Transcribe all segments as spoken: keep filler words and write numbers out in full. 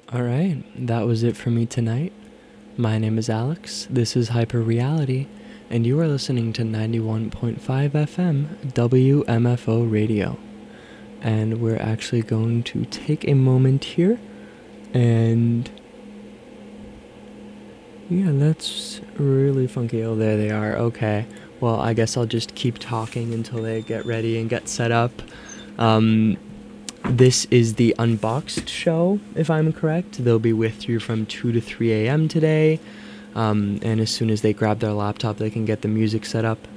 Alright, that was it for me tonight. My name is Alex, this is Hyper Reality, and you are listening to ninety-one point five F M W M F O Radio. And we're actually going to take a moment here, and yeah, that's really funky. Oh, there they are. Okay. Well, I guess I'll just keep talking until they get ready and get set up. Um, this is the Unboxed show, if I'm correct. They'll be with you from two to three a.m. today. Um, and as soon as they grab their laptop, they can get the music set up.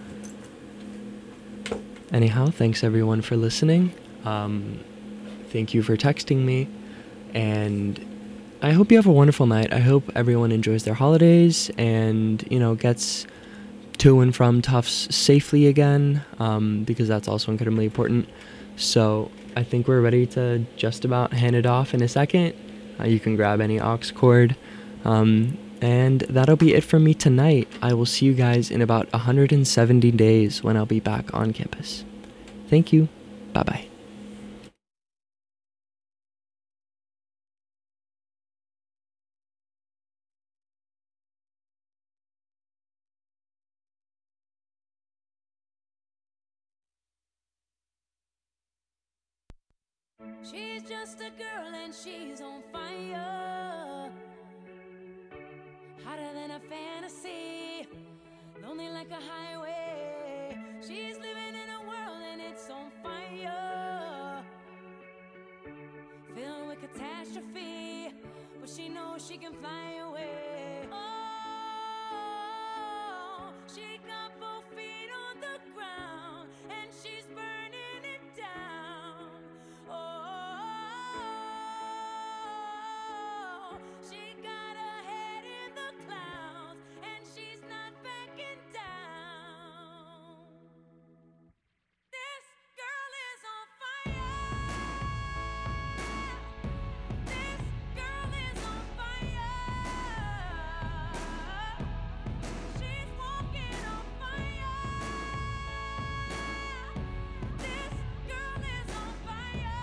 Anyhow, thanks everyone for listening. Um, thank you for texting me. And I hope you have a wonderful night. I hope everyone enjoys their holidays and, you know, gets to and from Tufts safely again, um, because that's also incredibly important. So I think we're ready to just about hand it off in a second. Uh, you can grab any aux cord. Um, and that'll be it for me tonight. I will see you guys in about one hundred seventy days when I'll be back on campus. Thank you. Bye-bye. She's just a girl and she's on fire, hotter than a fantasy, lonely like a highway. She's living in a world and it's on fire, filled with catastrophe, but she knows she can fly away. Oh, she got both feet on the ground and she's burning it down. Oh, she got her head in the clouds and she's not backing down. This girl is on fire. This girl is on fire. She's walking on fire. This girl is on fire.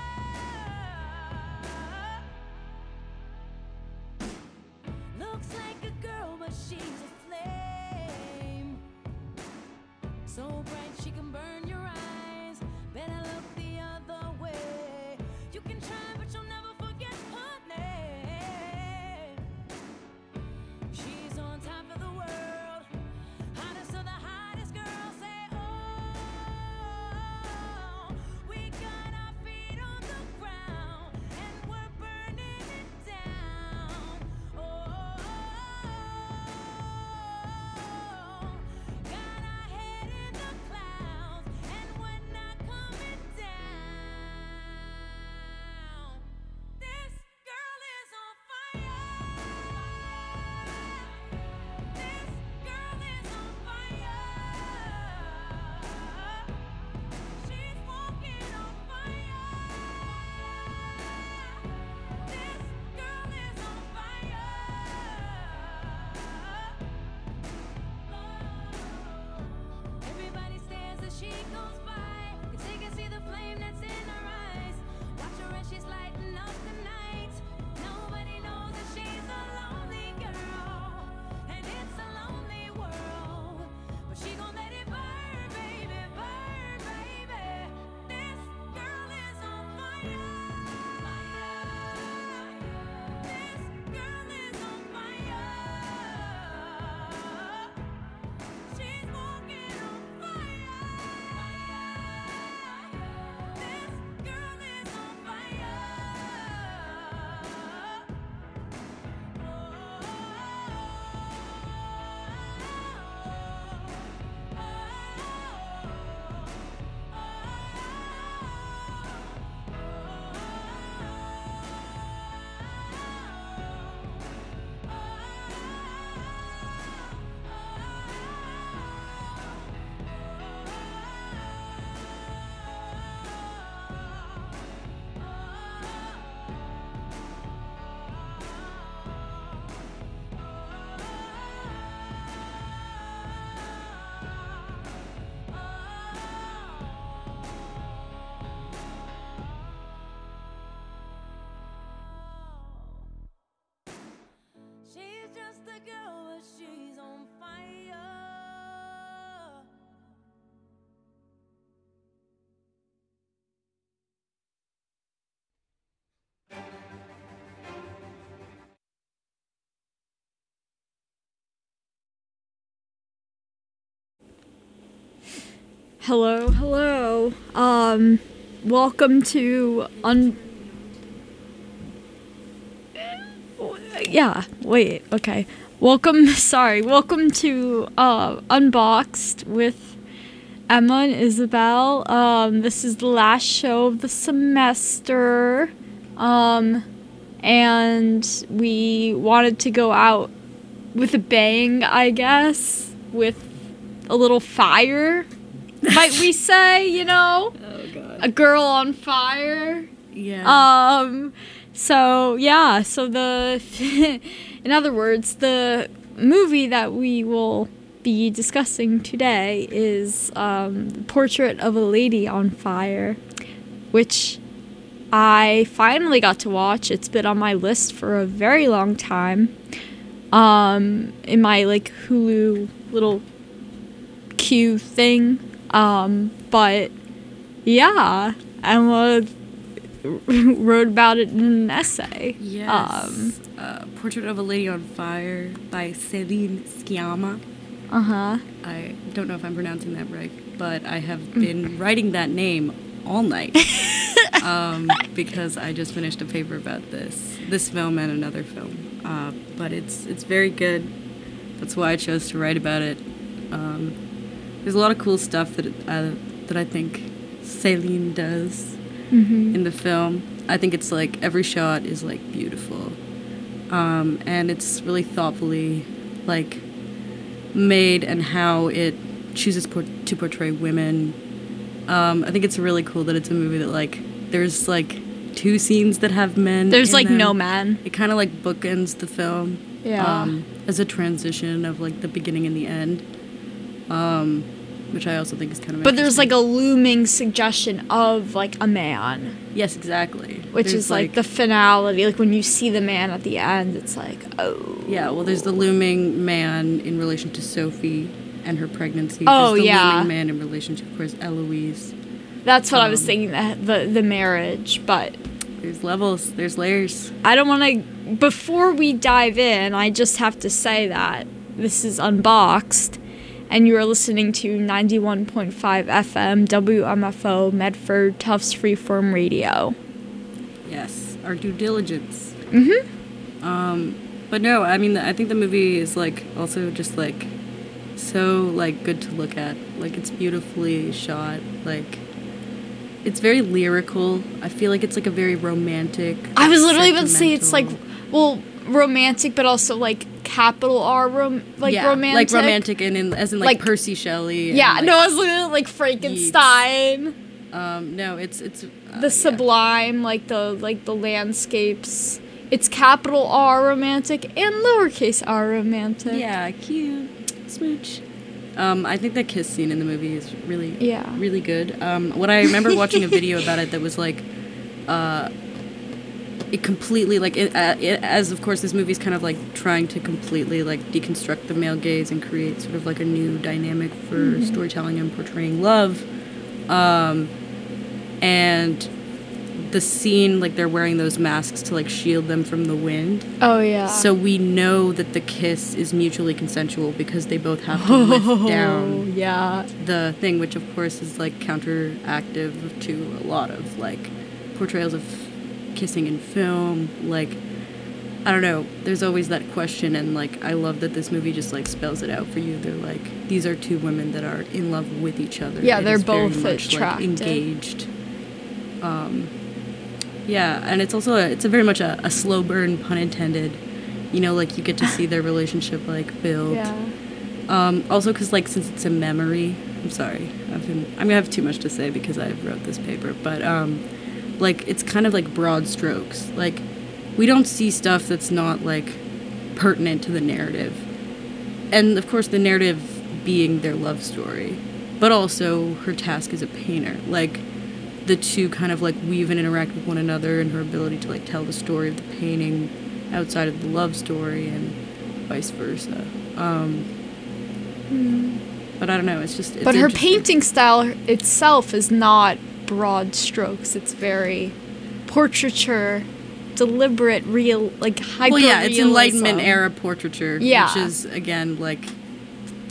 Looks like a girl, but she's a flame. So bright she can burn your eyes. Better look the other way. You can try, but you'll never forget her name. She's on top of the world, hottest of the hottest girls. Say, oh, we got our feet on the ground and we're burning it down. Oh, got our head in the clouds. Hello, hello. Um, welcome to un. Yeah. Wait. Okay. Welcome. Sorry. Welcome to uh Unboxed with Emma and Isabel. Um, this is the last show of the semester. Um, and we wanted to go out with a bang, I guess, with a little fire. Might we say, you know, Oh god. a girl on fire. Yeah. Um, so yeah, so the, in other words, the movie that we will be discussing today is um, Portrait of a Lady on Fire, which I finally got to watch. It's been on my list for a very long time. Um, in my like Hulu little queue thing. Um, but yeah, Emma wrote about it in an essay. Yes. Um, uh, Portrait of a Lady on Fire by Céline Sciamma. uh huh. I don't know if I'm pronouncing that right, but I have Mm. been writing that name all night um, because I just finished a paper about this this film and another film. Uh, but it's it's very good. That's why I chose to write about it. Um, there's a lot of cool stuff that uh, that I think Céline does Mm-hmm. in the film. I think it's like every shot is like beautiful, um, and it's really thoughtfully like made and how it chooses por- to portray women. Um, I think it's really cool that it's a movie that like there's like two scenes that have men. There's in like them. no man. It kind of like bookends the film. Yeah. Um, as a transition of like the beginning and the end. Um, which I also think is kind of. But there's like a interesting. looming suggestion of like a man, Yes, exactly. which There's, is like, the finality. Like when you see the man at the end, it's like, oh. Yeah, well, there's the looming man in relation to Sophie and her pregnancy. Oh, there's the yeah. looming man in relation to, of course, Eloise. That's what I was Um, thinking, the, the the marriage, but There's levels, there's layers. I don't want to. Before we dive in, I just have to say that this is Unboxed, and you are listening to ninety-one point five F M W M F O Medford Tufts Freeform Radio. Yes, our due diligence. Mm-hmm. Um, but no, I mean, I think the movie is like also just like so like good to look at. Like it's beautifully shot. Like it's very lyrical. I feel like it's like a very romantic. I was literally about to say it's like, sentimental- well, romantic, but also like capital R, rom- like yeah, romantic. like romantic, and in as in like, Like- Percy Shelley. and, Yeah, like, no, I was literally like Frankenstein. Um, no, it's it's uh, The yeah. sublime, like the like the landscapes. It's capital R romantic and lowercase r romantic. Yeah, cute, smooch. Um, I think the kiss scene in the movie is really, Yeah. really good. Um, what I remember watching a video about it that was like, uh, it completely like it, uh, it as of course this movie's kind of like trying to completely like deconstruct the male gaze and create sort of like a new dynamic for Mm-hmm. storytelling and portraying love. Um, and the scene, like they're wearing those masks to like shield them from the wind. Oh yeah. So we know that the kiss is mutually consensual because they both have to lift down yeah. the thing, which of course is like counteractive to a lot of like portrayals of kissing in film. Like, I don't know, there's always that question, and like I love that this movie just like spells it out for you. They're like, these are two women that are in love with each other. Yeah, It they're is very both much, like, attracted. engaged. Um, yeah, and it's also a, it's a very much a, a slow burn, pun intended. You know, like you get to see their relationship like build. Yeah. Um, also, because like since it's a memory, I'm sorry, I've been I'm gonna have too much to say because I wrote this paper, but um, like it's kind of like broad strokes. Like we don't see stuff that's not like pertinent to the narrative, and of course the narrative being their love story, but also her task as a painter. Like the two kind of like weave and interact with one another, and her ability to like tell the story of the painting outside of the love story, and vice versa. Um, But I don't know. It's just. It's But her interesting. painting style itself is not broad strokes. It's very portraiture, deliberate, real, like hyper. Well, yeah, it's Enlightenment era portraiture, Yeah. which is again like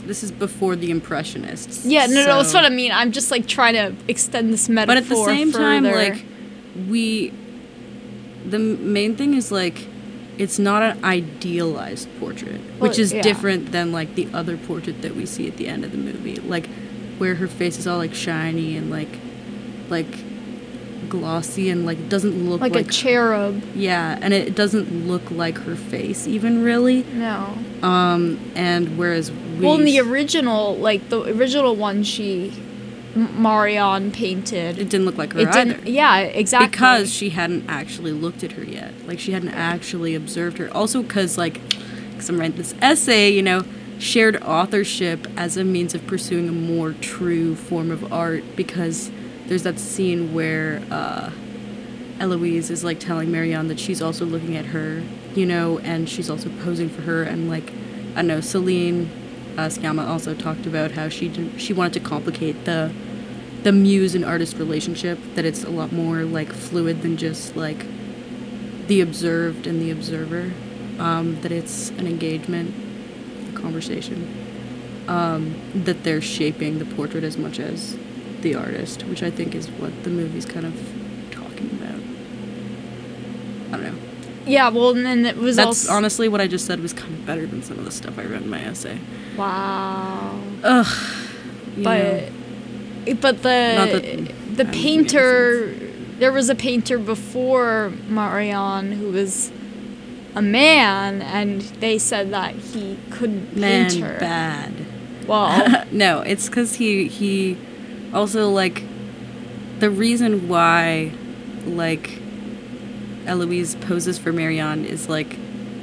this is before the Impressionists. Yeah, no, no, that's so- what I mean. I'm just like trying to extend this metaphor. But at the same time, further. like, we. The m- main thing is, like, it's not an idealized portrait, Well, which is yeah. different than, like, the other portrait that we see at the end of the movie. Like, where her face is all, like, shiny and, like, like, glossy and, like, doesn't look like, like. a cherub. Yeah, and it doesn't look like her face, even really. No. Um, and whereas we. Well, in the original, like the original one, she M- Marion painted. It didn't look like her It either. didn't. Yeah, exactly. Because she hadn't actually looked at her yet. Like, she hadn't actually observed her. Also, because, like, because I'm writing this essay, you know, shared authorship as a means of pursuing a more true form of art. Because there's that scene where uh, Eloise is, like, telling Marianne that she's also looking at her, you know, and she's also posing for her. And, like, I don't know, Celine uh, Sciamma also talked about how she didn't, she wanted to complicate the the muse and artist relationship, that it's a lot more like fluid than just like the observed and the observer, um, that it's an engagement, a conversation, um, that they're shaping the portrait as much as the artist, which I think is what the movie's kind of talking about. I don't know. Yeah, well, and then it was That's also honestly what I just said was kind of better than some of the stuff I read in my essay. wow. Ugh. you But know. but the Not that the I don't think it painter, there was a painter before Marion who was a man, and they said that he couldn't Man, paint her. bad. Well, No, it's because he he also, like, the reason why, like, Eloise poses for Marianne is, like,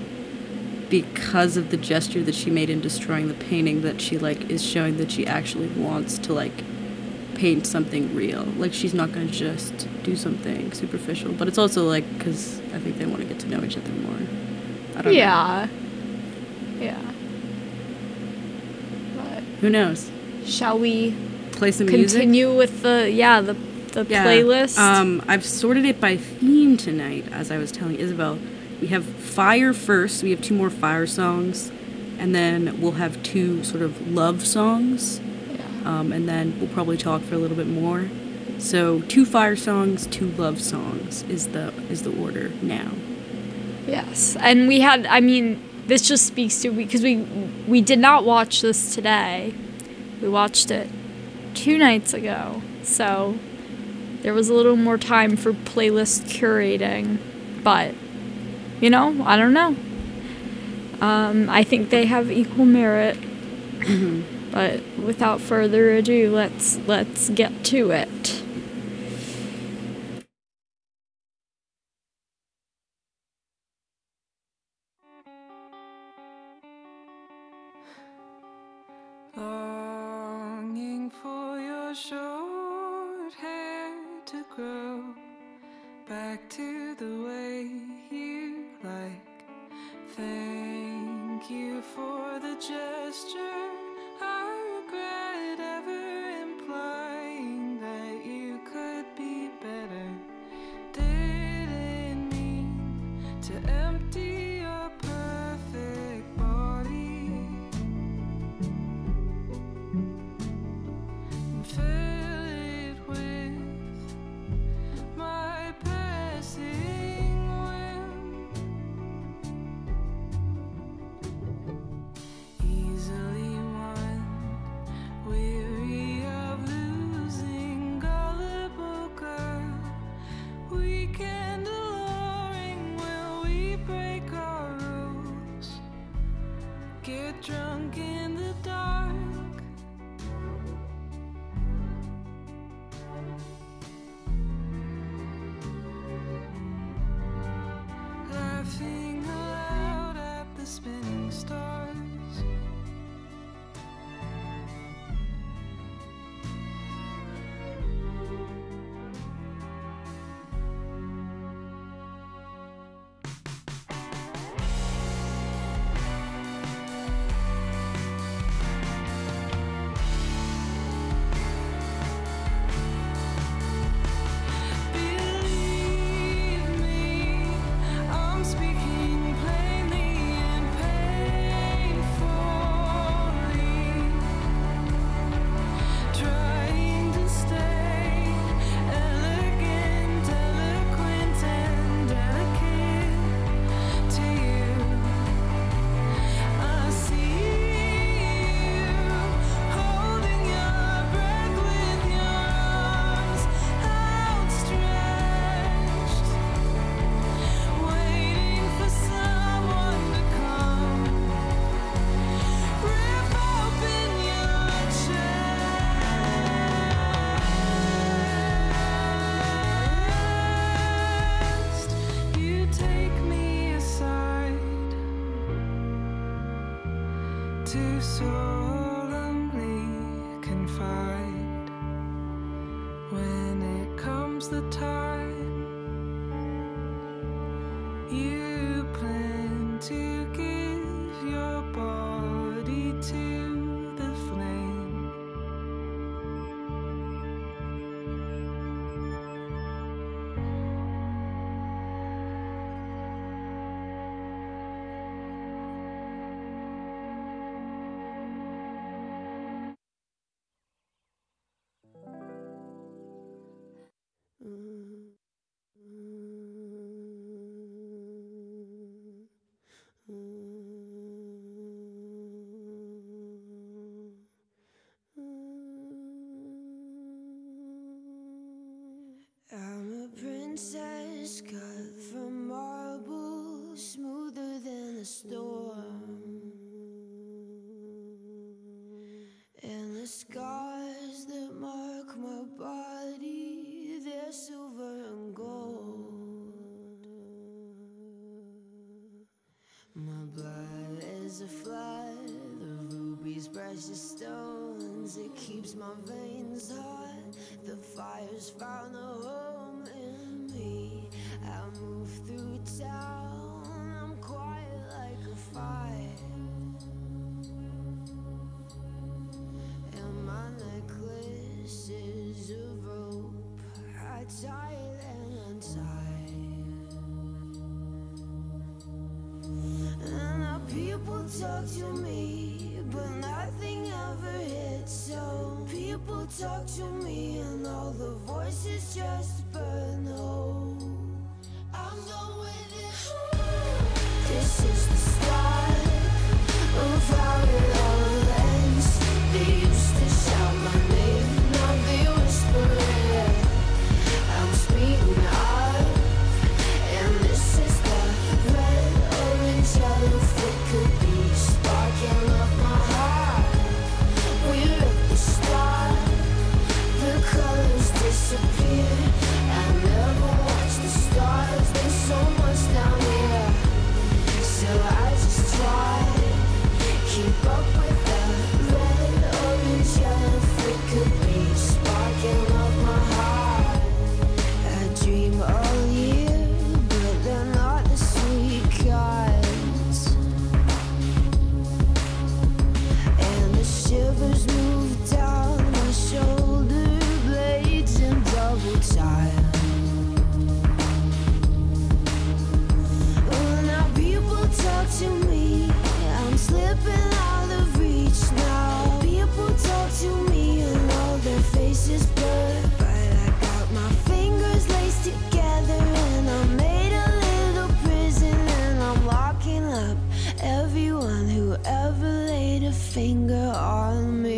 because of the gesture that she made in destroying the painting, that she, like, is showing that she actually wants to, like, paint something real. Like, she's not going to just do something superficial. But it's also, like, because I think they want to get to know each other more. I don't know. yeah, yeah. But Who knows? shall we Play some music? continue with the yeah the the Yeah. playlist? Um, I've sorted it by theme tonight, as I was telling Isabel. We have Fire first. We have two more Fire songs, and then we'll have two sort of love songs, yeah. um, and then we'll probably talk for a little bit more. So two Fire songs, two love songs is the is the order now. Yes, and we had. I mean, this just speaks to because we we did not watch this today. We watched it two nights ago, so there was a little more time for playlist curating. But you know, I don't know. Um, I think they have equal merit. But without further ado, let's let's get to it. Longing for your short hair to grow back to the way you like. Thank you for the gesture. I regret ever implying that you could be better. Didn't mean to empty your perfect body and fill it with my passing whim. Easily won, weary of losing, gullible girl. Weekend alluring, will we break solemnly confide when it comes the time you plan to give your body to the flame. I'm a princess cut from marble, smoother than a storm. And the scars that mark my body, they're silver and gold. My blood is a flood, the rubies, precious stones. It keeps my veins hot. The fire's found a home in me. I move through town, I'm quiet like a fire. And my necklace is of rope, I tie it and untie. And now people talk to me, but nothing ever hits. So people talk to me and all the voices just burn. Oh, I'm going in. This is the start of how it all ends. They used to shout my name, now they whisper it. I'm speeding up, and this is the red, orange, yellow flicker be sparking up my heart. We're at the start, the colors disappear. I never watch the stars, there's so much down here. So I just try, keep up with the red, orange, yellow flicker be sparking up my heart. I dream all year, but they're not the sweet kinds. And the shivers move down my shoulder blades in double time. Oh, now people talk to me, I'm slipping out of reach now. People talk to me and all their faces blur, but I got my fingers laced together and I made a little prison, and I'm locking up everyone who ever laid a finger on me.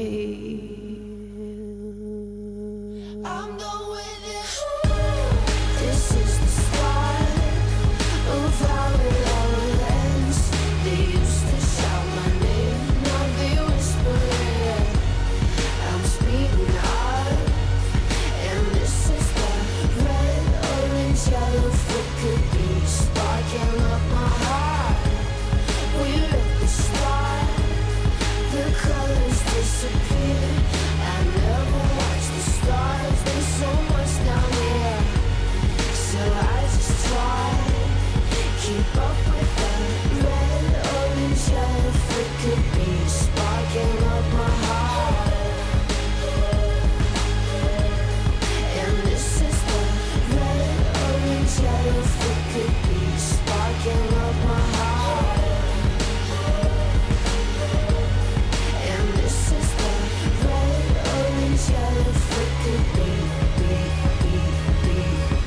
I'm going in. This is the start of how it all ends. They used to shout my name, now they whisper it. I'm speeding up, and this is the red, orange, yellow flicker be sparking up my heart. We're at the start, the colors disappear. I never watch the stars, there's so much down here. So I just try, keep up with the red, orange, yellow flicker be sparking up my heart. And this is the red, orange, yellow flicker be sparking up my heart. And this is the red, orange, yellow flicker be, be, be, be.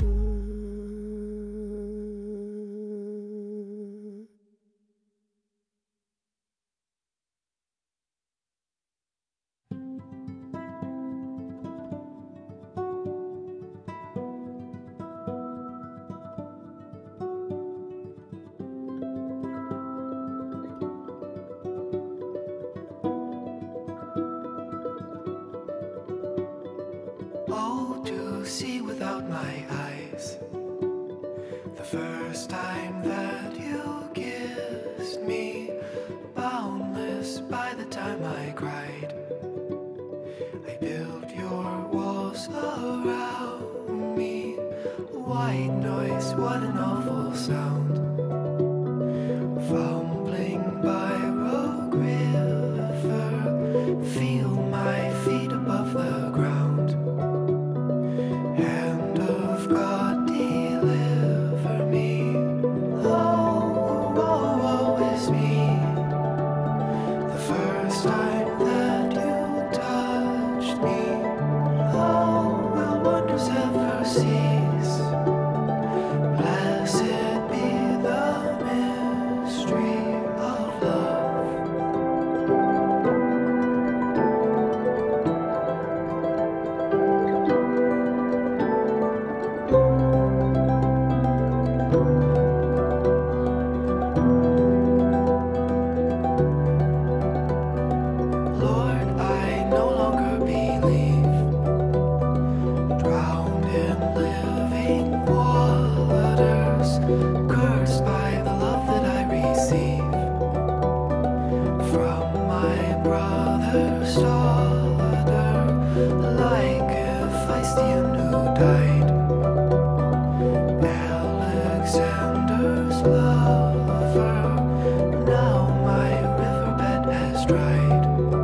Oh, to see without my eyes. The first time that you kissed me, boundless by the time I cried. I built your walls around me. White noise, what an awful sound. Fumbling by Rogue River, feel my feet above the ground. Hand of God, deliver me. Oh, woe, woe is me. The first time that you touched me, oh, will wonders ever cease? Blessed be the mystery of love. Lord, I no longer believe, drowned in living waters, cursed by the love that I receive from my brother's daughter, like Hephaestion who died, Alexander's lover. Now my riverbed has dried.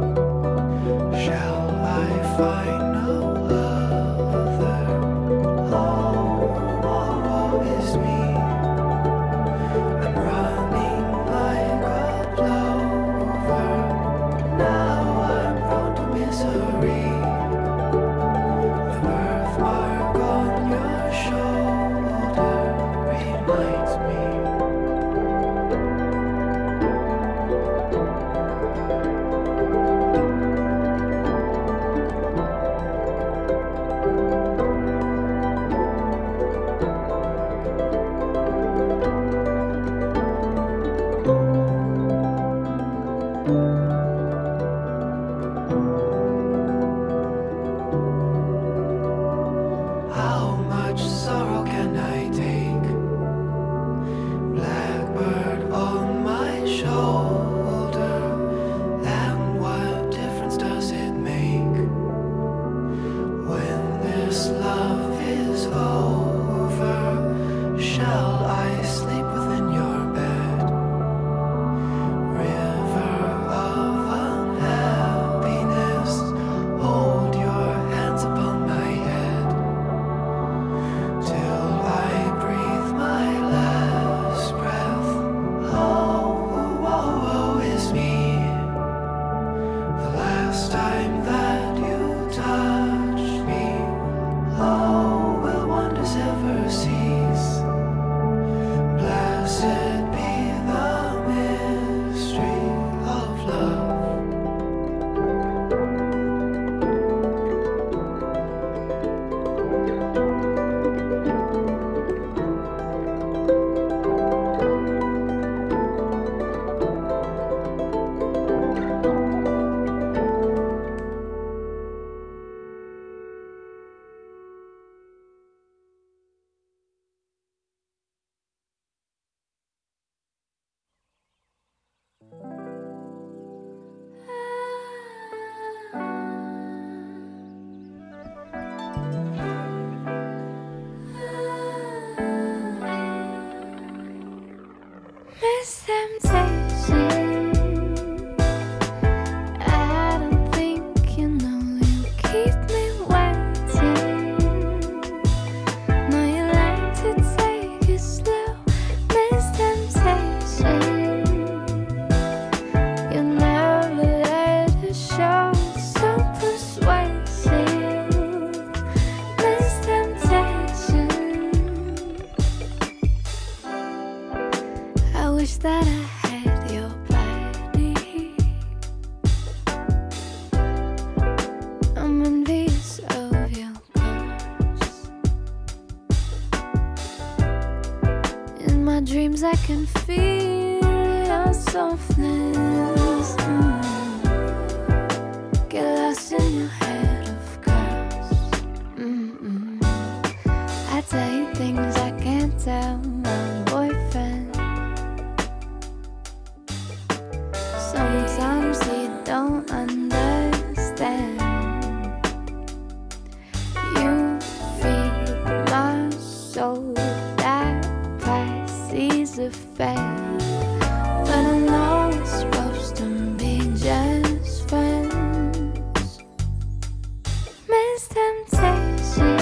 Shall I find no other? Oh, woe, woe is me. I'm running like a plover. Now I'm prone to misery. The birthmark on your shoulder reminds me. How much sorrow can I take? Blackbird on my shoulder, and what difference does it make when this love is over? Shall I sleep within your bed? River of unhappiness, hold your hands upon my head till I breathe my last breath. Oh, woe, woe is me. The last time that you touched me, oh, will wonders ever cease? Blessed be the mystery of love. Miss temptation. I don't think you know you keep me waiting. No, you like to take it slow. Miss temptation. You never let it show. So persuasive. Miss temptation. I wish that I had your body. I'm envious of your curves. In my dreams I can feel your softness. Mm. Get lost in your head of curves. Mm-mm. I tell you things I can't tell my boyfriend. Sometimes he don't to fade. But I know it's supposed to be just friends. Miss Temptation,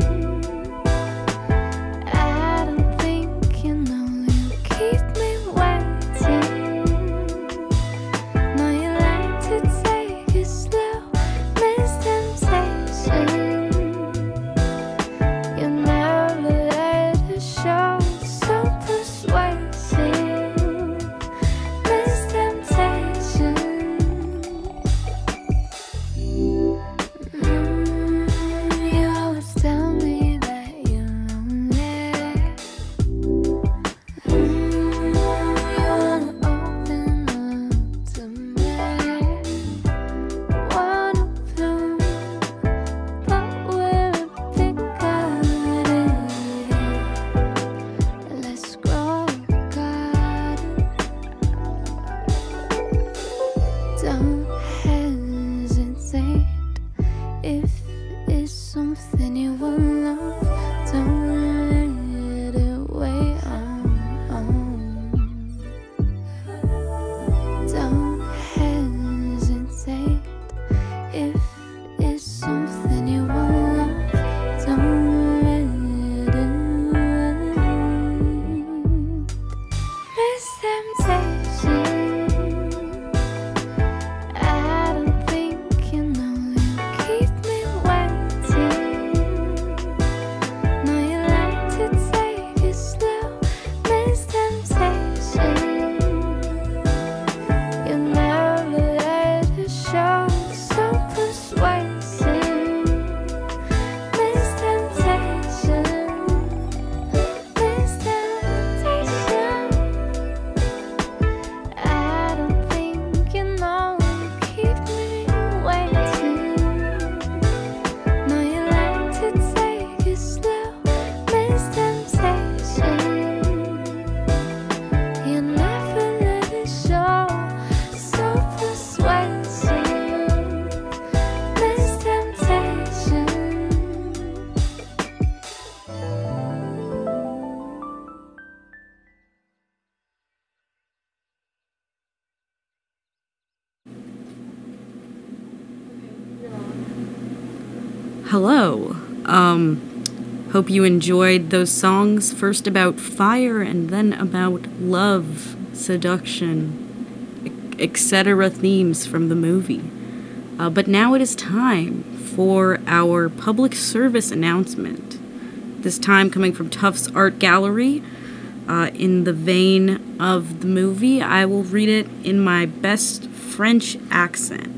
I don't think you know you keep me waiting. No, you like to take it slow. Miss Temptation, you never let it show. So persuasive. Miss Temptation, mm, you always tell me that you're lonely. Mm, you wanna open up to me. Wanna bloom, but we're a big garden. Let's grow a garden. Don't hesitate if it's something you will love. Don't let it weigh on. Don't hesitate if it's something you will love. Don't let it wait. Miss Temptation, I don't think you know you keep me waiting. No, you like to take it slow. Miss Temptation, you never let it show. So persuasive. Miss Temptation, Miss Temptation, I don't think you know you keep me waiting. No, you like to take it slow. Miss Temptation, you never let it show. So persuasive. Miss Temptation. Hello. Um, hope you enjoyed those songs, first about fire and then about love, seduction, et cetera themes from the movie. Uh, but now it is time for our public service announcement. This time coming from Tufts Art Gallery. Uh, in the vein of the movie, I will read it in my best French accent.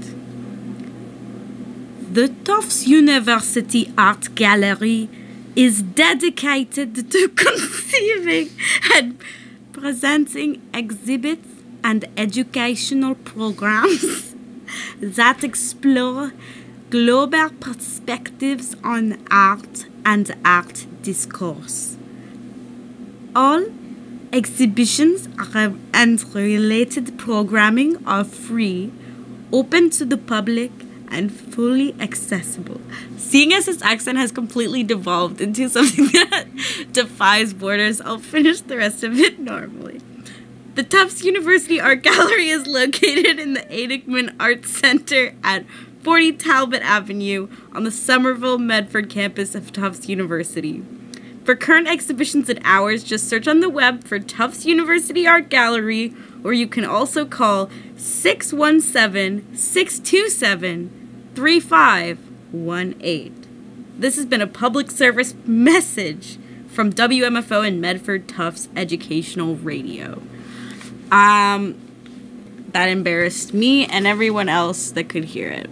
The Tufts University Art Gallery is dedicated to conceiving and presenting exhibits and educational programs that explore global perspectives on art and art discourse. All exhibitions are- and related programming are free, open to the public, and fully accessible. Seeing as his accent has completely devolved into something that defies borders, I'll finish the rest of it normally. The Tufts University Art Gallery is located in the Adigman Arts Center at forty Talbot Avenue on the Somerville Medford campus of Tufts University. For current exhibitions and hours, just search on the web for Tufts University Art Gallery, or you can also call six one seven, six two seven, three five one eight. This has been a public service message from W M F O and Medford Tufts Educational Radio. Um, that embarrassed me and everyone else that could hear it.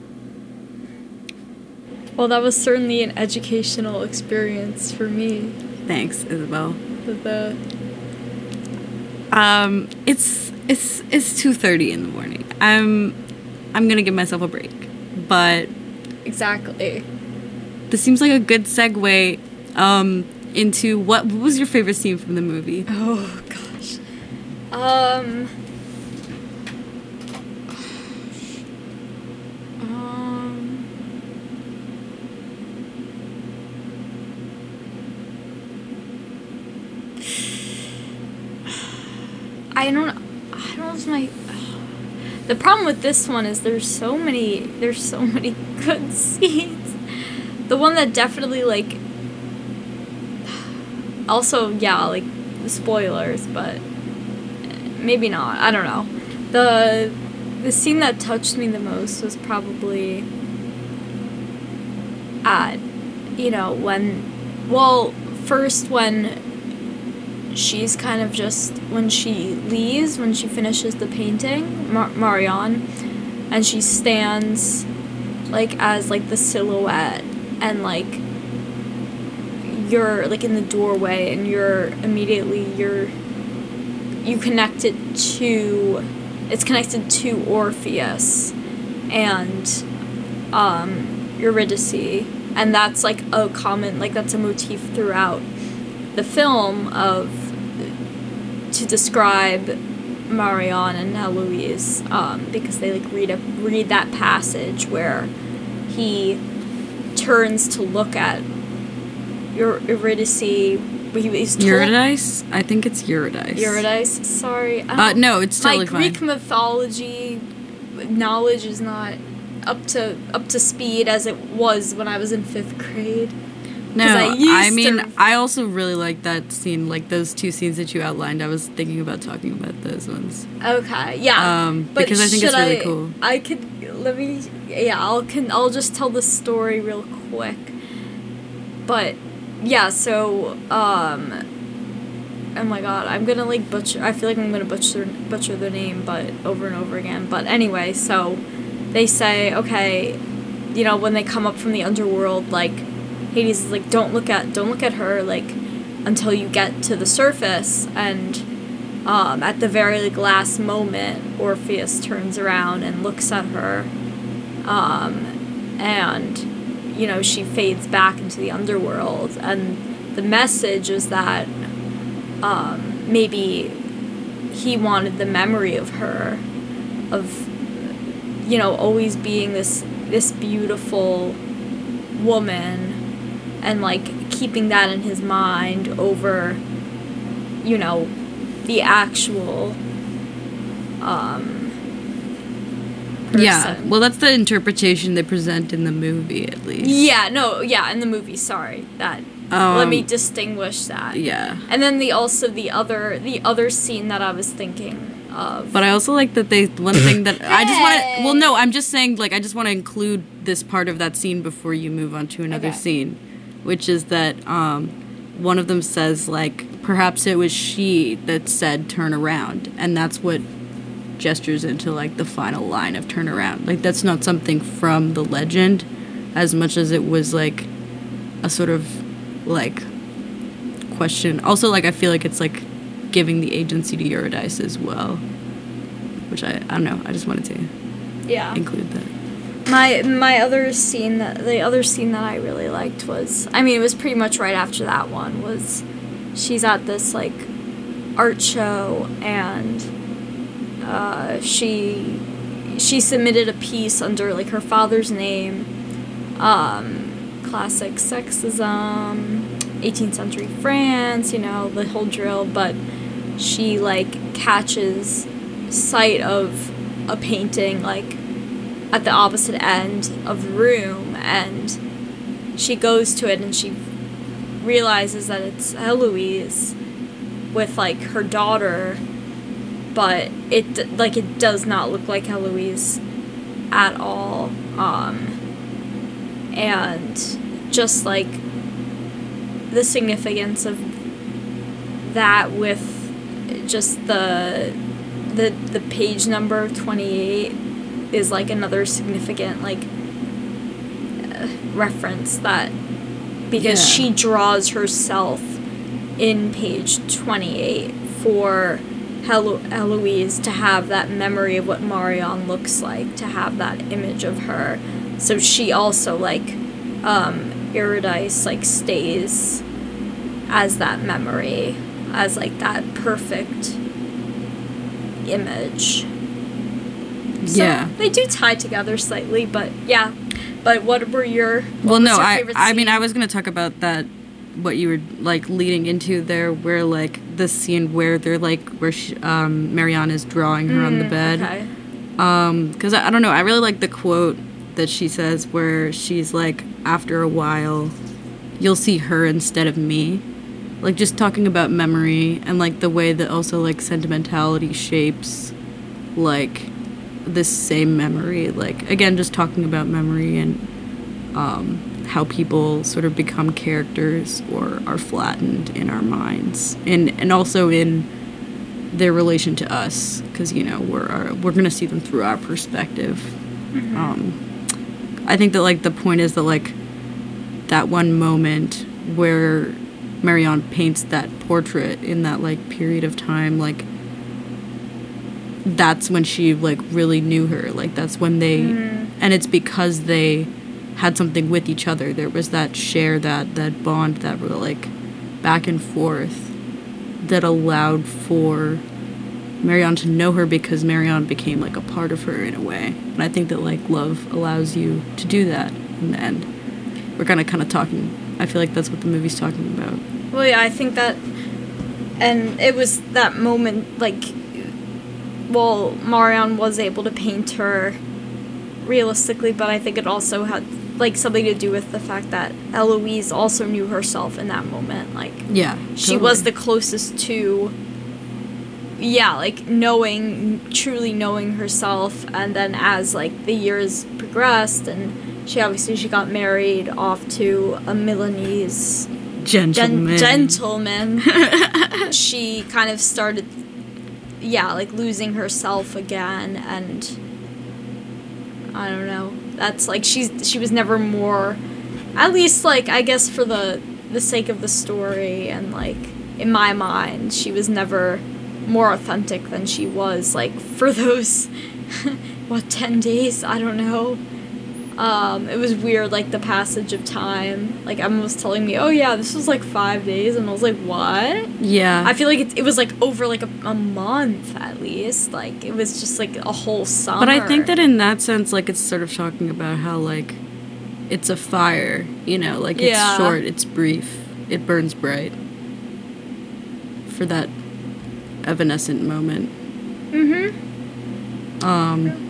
Well, that was certainly an educational experience for me. Thanks, Isabel. The, the Um, it's it's it's two thirty in the morning. I'm I'm gonna give myself a break, but exactly. this seems like a good segue um into what, what was your favorite scene from the movie? Oh gosh. Um. Um. I don't I don't know if my the problem with this one is there's so many there's so many good scenes. The one that definitely like also yeah, like spoilers, but maybe not. I don't know. The the scene that touched me the most was probably at you know when well first when she's kind of just when she leaves when she finishes the painting Mar- Marianne and she stands like as like the silhouette and like you're like in the doorway and you're immediately you're you connect it to it's connected to Orpheus and um Eurydice, and that's like a common like that's a motif throughout the film of to describe Marianne and Heloise um, because they like read a read that passage where he turns to look at Eur- Eurydice. He, he's told, Eurydice? I think it's Eurydice. Eurydice. Sorry. I Uh, don't- no, it's totally my Greek fine. mythology knowledge is not up to up to speed as it was when I was in fifth grade. No, 'Cause I I, used mean, to- I also really like that scene, like those two scenes that you outlined. I was thinking about talking about those ones. Okay, yeah. Um, But because I think it's should really I- cool. I could let me yeah, I'll can I'll just tell the story real quick. But yeah, so um oh my god, I'm gonna like butcher I feel like I'm gonna butcher butcher the name but over and over again. But anyway, so they say, okay, you know, when they come up from the underworld, like Hades is like, don't look at don't look at her like until you get to the surface. And um, at the very like last moment, Orpheus turns around and looks at her, um, and you know she fades back into the underworld. And the message is that um, maybe he wanted the memory of her, of you know always being this this beautiful woman. And, like, keeping that in his mind over, you know, the actual, um, person. Yeah, well, that's the interpretation they present in the movie, at least. Yeah, no, yeah, in the movie, sorry. That, Um, let me distinguish that. Yeah. And then the, also the other, the other scene that I was thinking of. But I also like that they, one thing that, I just want to, well, no, I'm just saying, like, I just want to include this part of that scene before you move on to another Okay. scene, which is that um, one of them says, like, perhaps it was she that said turn around, and that's what gestures into, like, the final line of turn around. Like, that's not something from the legend as much as it was, like, a sort of, like, question. Also, like, I feel like it's, like, giving the agency to Eurydice as well, which I, I don't know, I just wanted to yeah. include that. My my other scene that the other scene that I really liked was I mean it was pretty much right after that one was she's at this like art show and uh, she she submitted a piece under like her father's name, um, classic sexism, eighteenth century France, you know, the whole drill, but she like catches sight of a painting like at the opposite end of the room, and she goes to it and she realizes that it's Heloise with like her daughter, but it like it does not look like Heloise at all, um, and just like the significance of that with just the the the page number twenty-eight is like another significant like uh, reference that because Yeah. she draws herself in page twenty-eight for Helo- Heloise to have that memory of what Marianne looks like, to have that image of her. So she also like um, Eurydice like stays as that memory, as like that perfect image. So Yeah. they do tie together slightly, but yeah. But what were your what Well, was no, your I favorite I mean, scene? I was going to talk about that what you were like leading into there, where like the scene where they're like where she, um, Marianne is drawing her on the bed. Okay. Um, because I, I don't know, I really like the quote that she says where she's like, after a while, you'll see her instead of me. Like just talking about memory and like the way that also like sentimentality shapes like this same memory. Like again, just talking about memory and um, how people sort of become characters or are flattened in our minds, and and also in their relation to us, because you know we're our, we're gonna see them through our perspective. Mm-hmm. Um, I think that like the point is that like that one moment where Marianne paints that portrait in that like period of time, like that's when she like really knew her. Like that's when they, Mm. and it's because they had something with each other. There was that share, that that bond, that real like back and forth that allowed for Marianne to know her, because Marianne became like a part of her in a way. And I think that like love allows you to do that in the end. We're kind of kind of talking. I feel like that's what the movie's talking about. Well, yeah, I think that, and it was that moment, like, well, Marianne was able to paint her realistically, but I think it also had, like, something to do with the fact that Eloise also knew herself in that moment. Like, Yeah, she was the closest to, yeah, like, knowing, truly knowing herself, and then as, like, the years progressed, and she obviously, she got married off to a Milanese gentleman. Gen- gentleman. She kind of started, yeah, like losing herself again, and I don't know. That's like she's she was never more, at least like I guess for the the sake of the story and like in my mind, she was never more authentic than she was like for those what ten days, I don't know. Um, it was weird, like, the passage of time. Like, Emma was telling me, oh, yeah, this was, like, five days. And I was like, what? Yeah. I feel like it, it was, like, over, like, a, a month, at least. Like, it was just, like, a whole summer. But I think that in that sense, like, it's sort of talking about how, like, it's a fire, you know? Like, it's Yeah. short, it's brief, it burns bright. For that evanescent moment. Mm-hmm. Um...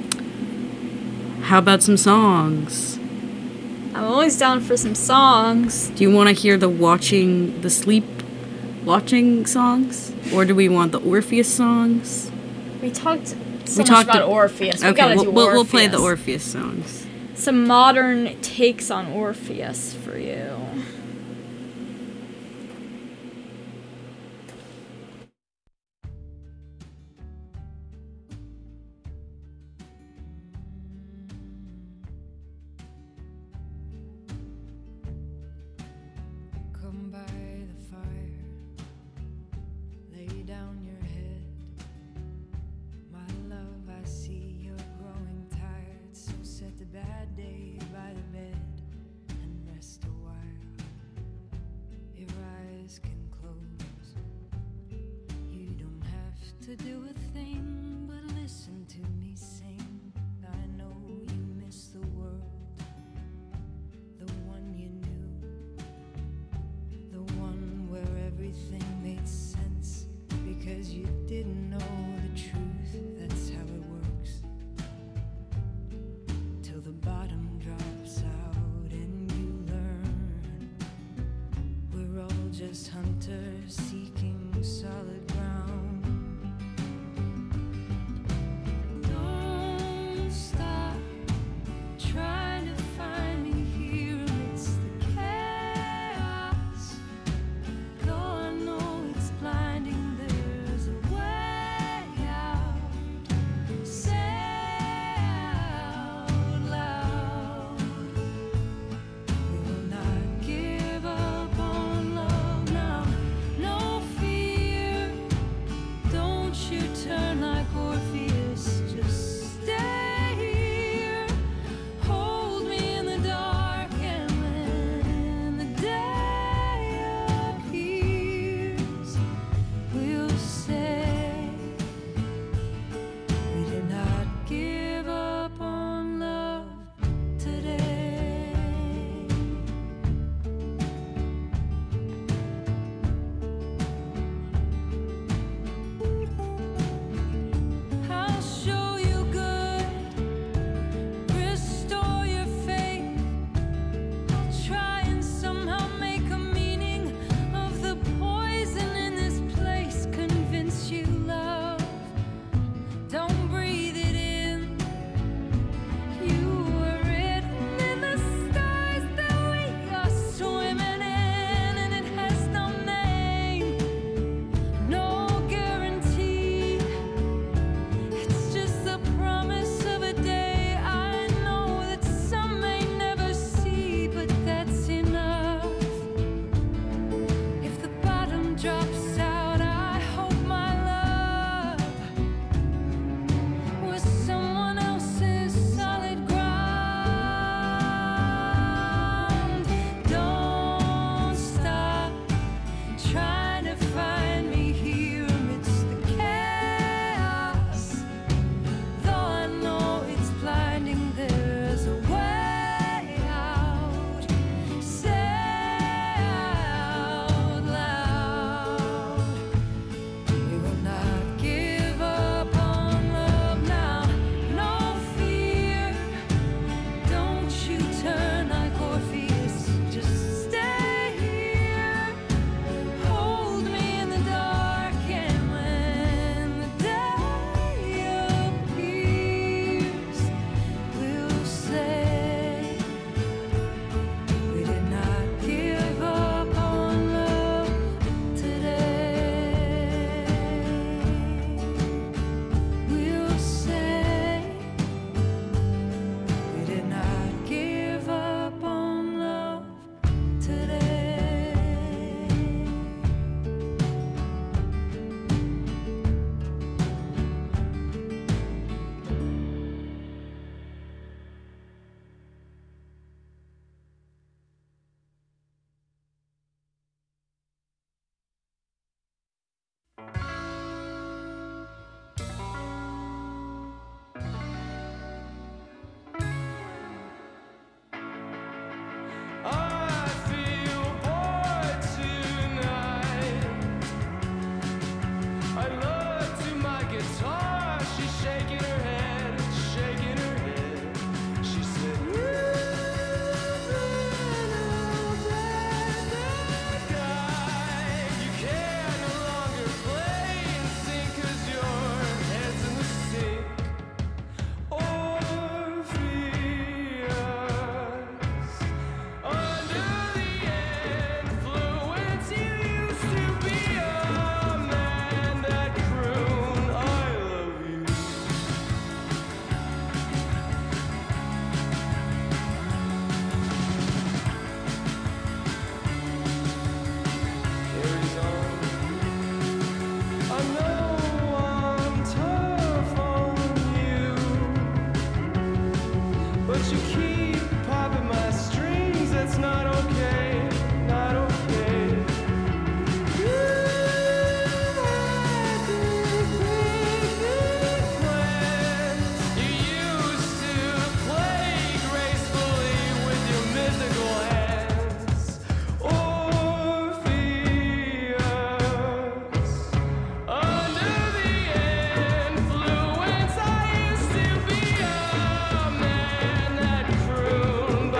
How about some songs? I'm always down for some songs. Do you want to hear the watching, the sleep watching songs? Or do we want the Orpheus songs? We talked so We much talked about a- Orpheus. We Okay, gotta we'll, do we'll, Orpheus. we'll play the Orpheus songs. Some modern takes on Orpheus for you. Come by the fire, lay down your head. My love, I see you're growing tired, so set the bad day by the bed and rest a while. Your eyes can close. You don't have to do a thing but listen to me sing. I know you miss the world, the one you knew, the one where everything made sense because you didn't know the truth. That's how it works. Till the bottom drops out and you learn we're all just hunters seeking solid ground. Don't stop trying to find me here amidst the chaos. Though I know it's blinding, there's a way out. Say out loud, we will not give up on love now. No fear, don't you turn like Orpheus. Just stay here, hold me in the dark, and when the day appears, we'll say we did not give up on love today. I look to my guitar, she's shaking her head, shaking her head. She said, "You've been a bad, bad guy. You can no longer play and sing 'cause your head's in the sink." Orpheus, under the influence, you used to be a man that crooned, "I love you." Carries on. I know I'm tough on you, but you keep popping my strings. That's not okay, not okay. You had big, big, big plans. You used to play gracefully with your mythical hands. Orpheus, under the influence, I used to be a man that crooned.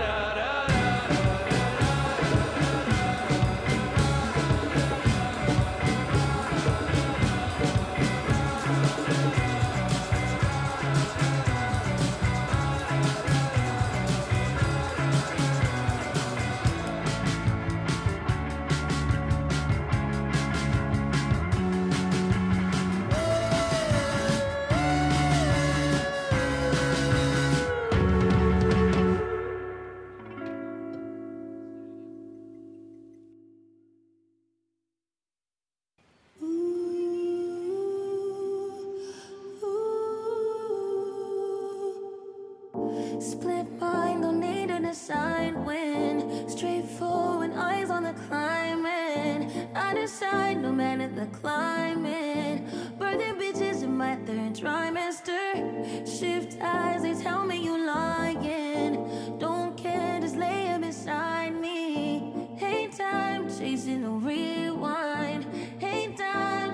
Split mind, don't need to decide when. Straightforward, eyes on the climbing. I decide no matter the climate. Birthday bitches in my third trimester. Shift eyes, they tell me you lying. Don't care, just lay it beside me. Hate time, chasing a rewind. Hate time.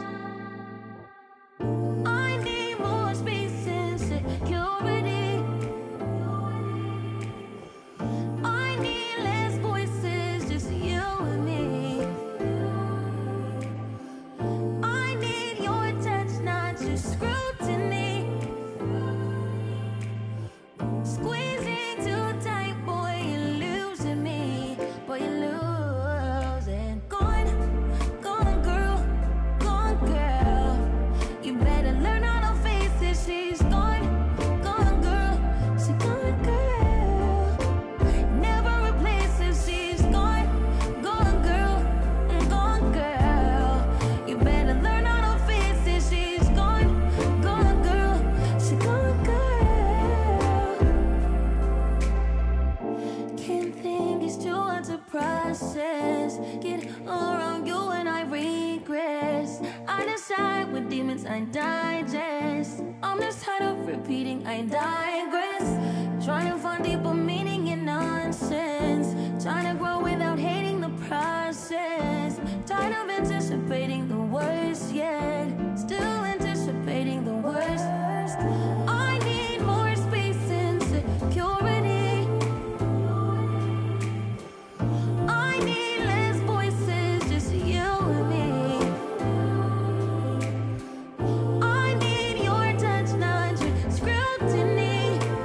I need more space and security. I need less voices, just you and me. I need your touch, not just scrutiny. Squeezing too tight, boy, you're losing me. Boy, you're losing. Gone, gone girl, gone girl. You better learn how to face it. She's gone, gone girl, she gone girl. Never replace her. She's gone, gone girl, gone girl. You better learn how to face it. She's gone, gone girl, she gone girl. Can't think, it's too hard to process. Get around you and I regress. I decide with demons I digest. I'm just tired of repeating, I digress. Trying to find deeper meaning in nonsense. Trying to grow without hating the process. Tired of anticipating the worst yet. Still anticipating the worst. I need more space and security. I need less voices, just you and me. I need your touch, not your scrutiny.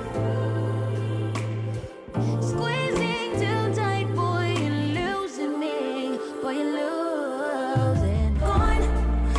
Squeezing too tight, boy, you're losing me. Boy, you're losing. Gone,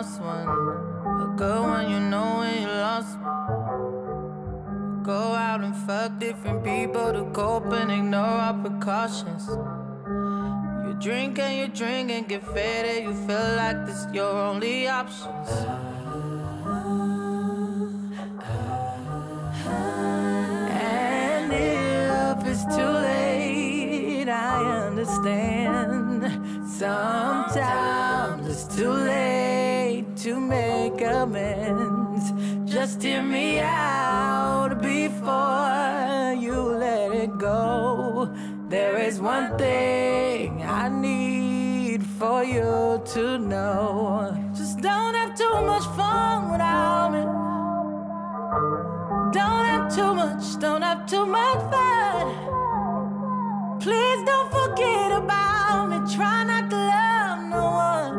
lost one. A good one, you know when you lost one. Go out and fuck different people to cope and ignore our precautions. You drink and you drink and get faded. You feel like this your only options. And if it's too late, I understand. Sometimes it's too late to make amends. Just hear me out before you let it go. There is one thing I need for you to know. Just don't have too much fun without me. Don't have too much, don't have too much fun. Please don't forget about me. Try not to love no one.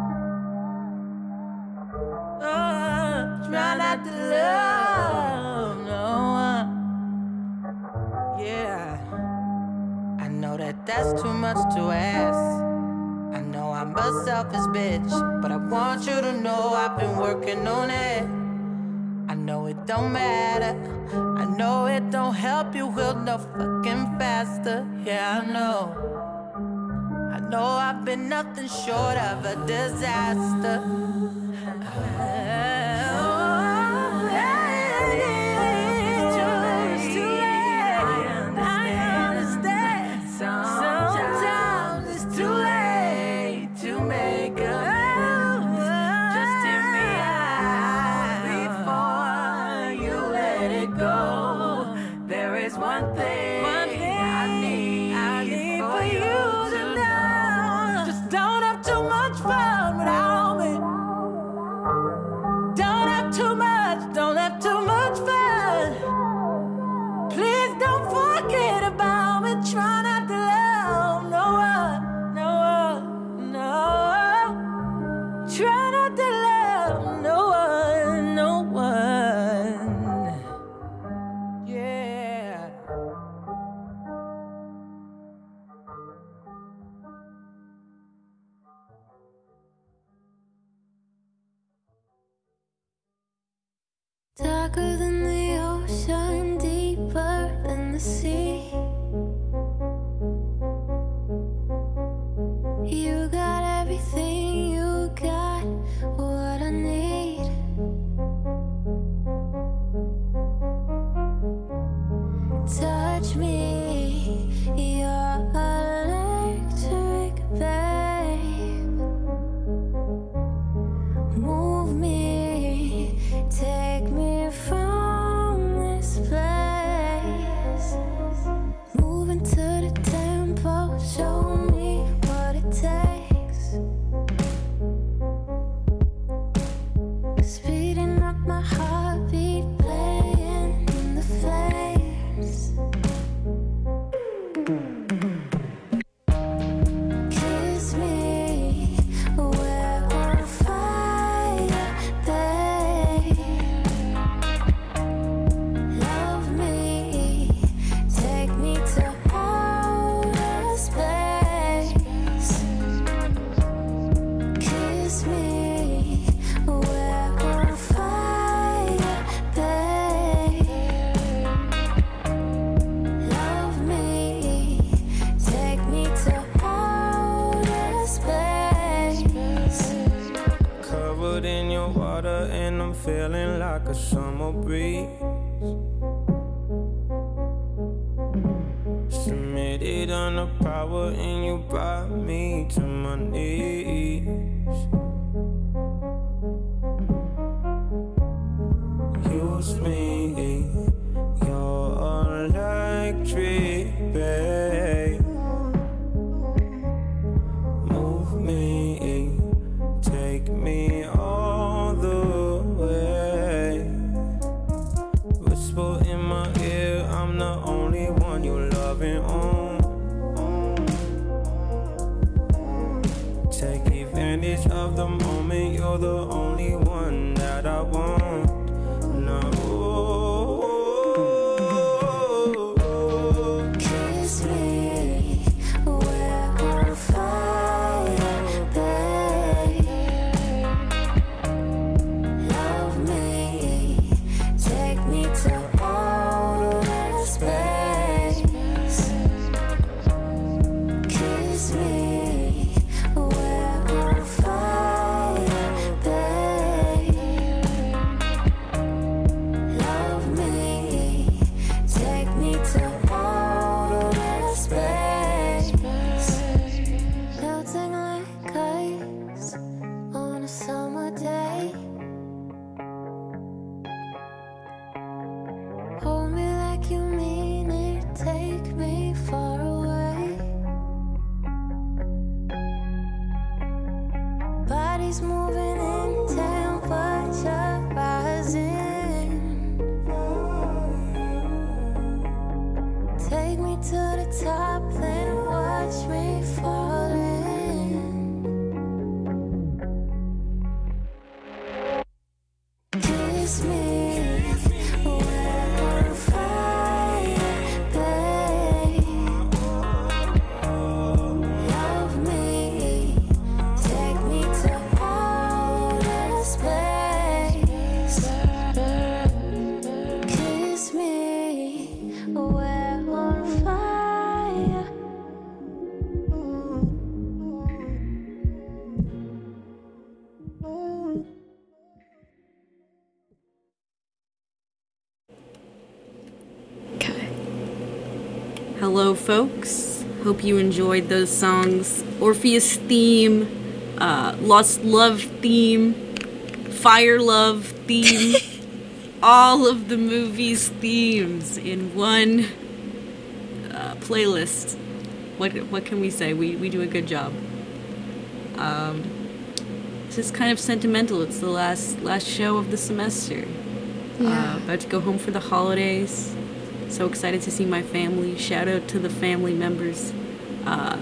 Oh, try not to love no one. Yeah, I know that that's too much to ask. I know I'm a selfish bitch, but I want you to know I've been working on it. I know it don't matter, I know it don't help you heal no fucking faster. Yeah, I know, I know I've been nothing short of a disaster. It's too late, I understand. Sometimes it's too late to make a move. Just hear me out before you let it go. There is one thing, one thing I need, I need for, for you to know. Just don't have too much fun without me. Don't have too much, don't have too much fun. Please don't forget about me. Try not to love no one, no one, no. Try not to love no one, no one. Yeah. Darker than the ocean, deeper than the sea. You got everything, you got what I need. Touch me, you're electric, babe. Move me, take me from this place. Moving to the tempo, show me what it takes. Speeding up my heartbeat, playing in the flames. Kiss me, we're on fire, babe. Love me, take me to outer space. Kiss me, we're on fire, babe. Love me, take me to outer space. Covered in your water and I'm feeling like a summer breeze. Submitted under power and you brought me to my knees. Use me, you're electric, babe. Move me, take me all the way. Whisper in my ear, I'm the only one you loving on. Take advantage of the moment, you're the only one that I want. No. Kiss me, we're on fire, babe. more day. Hold me like you mean it, take me far away. Bodies moving in, temperature rising. Take me to the top, then watch me falling. Kiss me, we're on fire, babe. Love me, take me to outer space. Kiss me, we're on fire. Okay. Hello, folks. Hope you enjoyed those songs. Orpheus theme, uh, Lost Love theme, Fire Love theme, all of the movie's themes in one uh, playlist. What what can we say? We we do a good job. Um, this is kind of sentimental. It's the last last show of the semester. Yeah. Uh, about to go home for the holidays. So excited to see my family. Shout out to the family members, uh,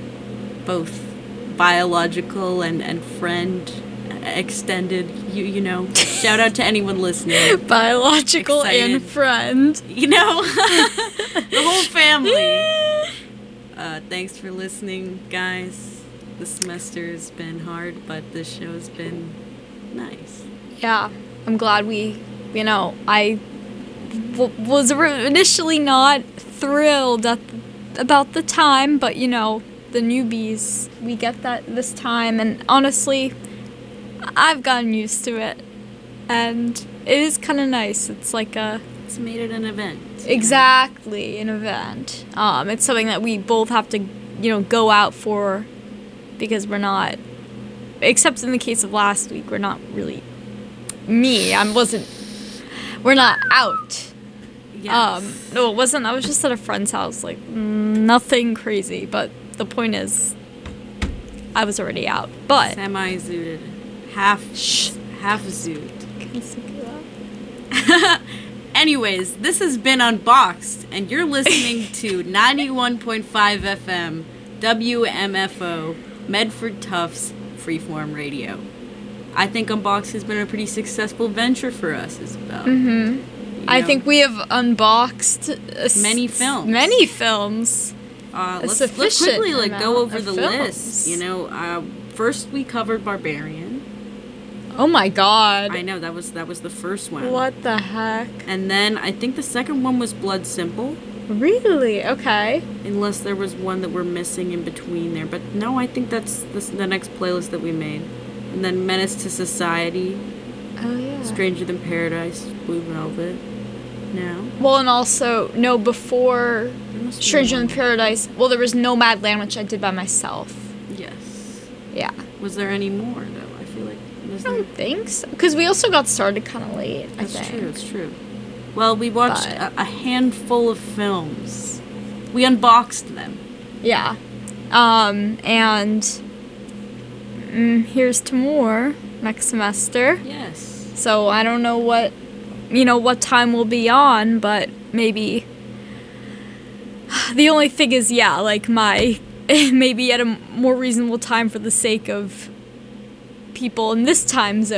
both biological and, and friend, extended. You you know. Shout out to anyone listening. Biological and Excited. friend. You know, the whole family. Uh, thanks for listening, guys. The semester has been hard, but this show has been nice. Yeah, I'm glad we, you know, I w- was ri- initially not thrilled at about the time, but you know, the newbies, we get that this time, and honestly, I've gotten used to it, and it is kind of nice. It's like a It's made it an event. exactly an event. Um, it's something that we both have to, you know, go out for, because we're not, except in the case of last week, we're not really, me, I wasn't, we're not out. Yes. Um, no, it wasn't, I was just at a friend's house, like, nothing crazy, but the point is, I was already out, but, Semi-zooted. Half, Shh. half zoot. Can you think of that? Anyways, this has been Unboxed, and you're listening to ninety-one point five F M, W M F O, Medford Tufts, Freeform Radio. I think Unboxed has been a pretty successful venture for us, Isabel. Mm-hmm. You I know, think we have unboxed a s- Many films. Many films. uh, a let's, let's sufficient quickly like go amount over of the films. list. You know, uh, first we covered Barbarian. Oh my god. I know that was that was the first one. What the heck? And then I think the second one was Blood Simple. Really? Okay. Unless there was one that we're missing in between there. But no, I think that's the, the next playlist that we made. And then Menace to Society, Oh yeah. Stranger Than Paradise, Blue Velvet. No. Well, and also, no, before There must be Stranger one. Than Paradise, well, there was Nomadland, which I did by myself. Yes. Yeah. Was there any more, though? I feel like... Was I there? don't think so. Because we also got started kind of late, I That's think. true, it's true. Well, we watched But- a, a handful of films. We unboxed them. Yeah. Um, and mm, here's to more next semester. Yes. So I don't know what, you know, what time we'll be on, but maybe. The only thing is, yeah, like my, maybe at a more reasonable time for the sake of people in this time zone.